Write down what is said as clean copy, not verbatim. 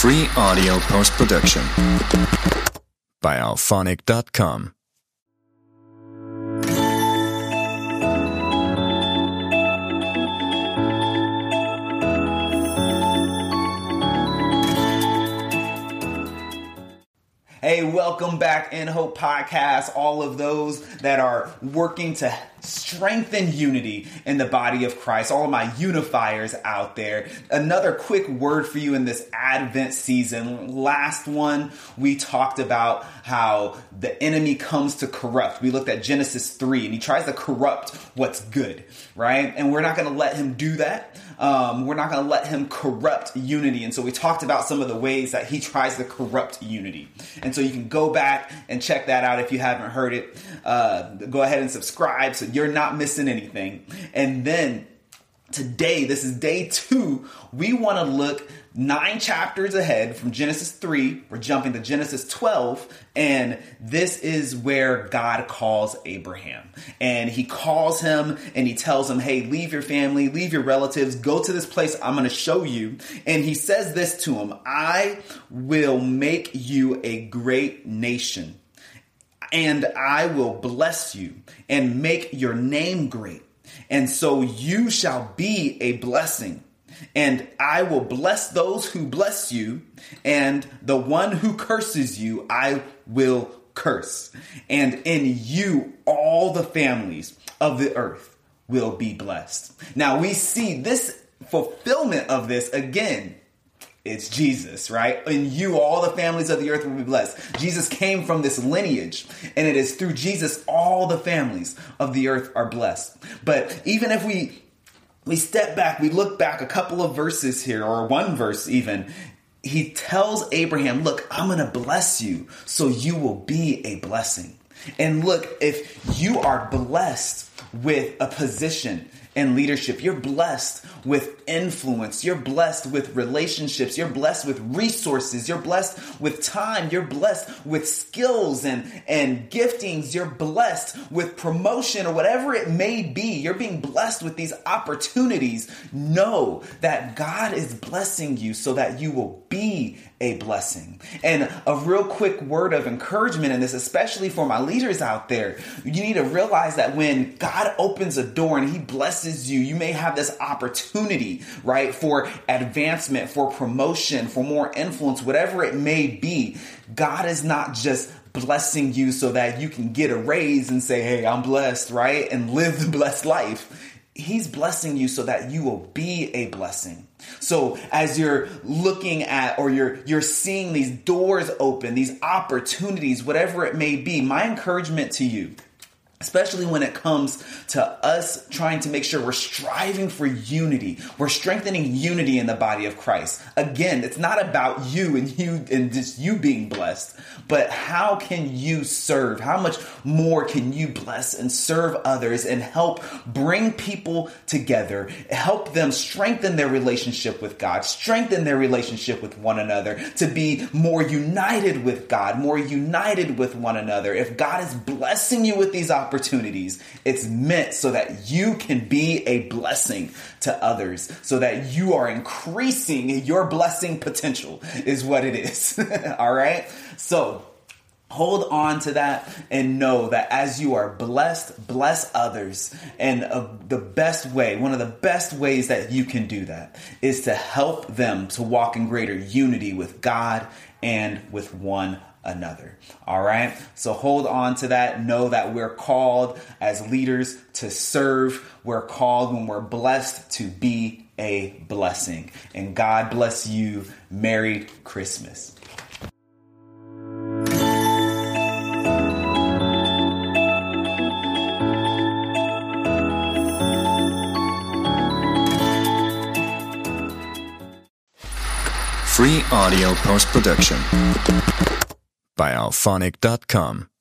Free audio post-production by Alphonic.com. Hey, welcome back In Hope Podcast, all of those that are working to strengthen unity in the body of Christ, all of my unifiers out there. Another quick word for you in this Advent season. Last one, we talked about how the enemy comes to corrupt. We looked at Genesis 3 and he tries to corrupt what's good, right? And we're not going to let him do that. We're not going to let him corrupt unity. And so we talked about some of the ways that he tries to corrupt unity. And so you can go back and check that out if you haven't heard it. Go ahead and subscribe so you're not missing anything. And then today, this is day 2. We want to look 9 chapters ahead from Genesis 3. We're jumping to Genesis 12. And this is where God calls Abraham. And he calls him and he tells him, hey, leave your family, leave your relatives, go to this place I'm going to show you. And he says this to him, I will make you a great nation. And I will bless you and make your name great. And so you shall be a blessing. And I will bless those who bless you, and the one who curses you, I will curse. And in you, all the families of the earth will be blessed. Now we see this fulfillment of this again. It's Jesus, right? In you, all the families of the earth will be blessed. Jesus came from this lineage, and it is through Jesus, all the families of the earth are blessed. But even if we step back, we look back a couple of verses here, or one verse even, he tells Abraham, look, I'm going to bless you so you will be a blessing. And look, if you are blessed with a position in leadership, you're blessed with influence, you're blessed with relationships, you're blessed with resources, you're blessed with time, you're blessed with skills and giftings, you're blessed with promotion or whatever it may be, you're being blessed with these opportunities. Know that God is blessing you so that you will be a blessing. And a real quick word of encouragement in this, especially for my leaders out there, you need to realize that when God opens a door and he blesses you, you may have this opportunity, right, for advancement, for promotion, for more influence, whatever it may be. God is not just blessing you so that you can get a raise and say, hey, I'm blessed, right, and live the blessed life. He's blessing you so that you will be a blessing. So as you're looking at, or you're seeing these doors open, these opportunities, whatever it may be, my encouragement to you, especially when it comes to us trying to make sure we're striving for unity, we're strengthening unity in the body of Christ. Again, it's not about you and just you being blessed, but how can you serve? How much more can you bless and serve others and help bring people together, help them strengthen their relationship with God, strengthen their relationship with one another, to be more united with God, more united with one another. If God is blessing you with these opportunities, it's meant so that you can be a blessing to others, so that you are increasing your blessing potential is what it is. All right. So hold on to that and know that as you are blessed, bless others. And the best way, one of the best ways that you can do that is to help them to walk in greater unity with God and with one another. All right. So hold on to that. Know that we're called as leaders to serve. We're called, when we're blessed, to be a blessing. And God bless you. Merry Christmas. Free audio post-production by Alphonic.com.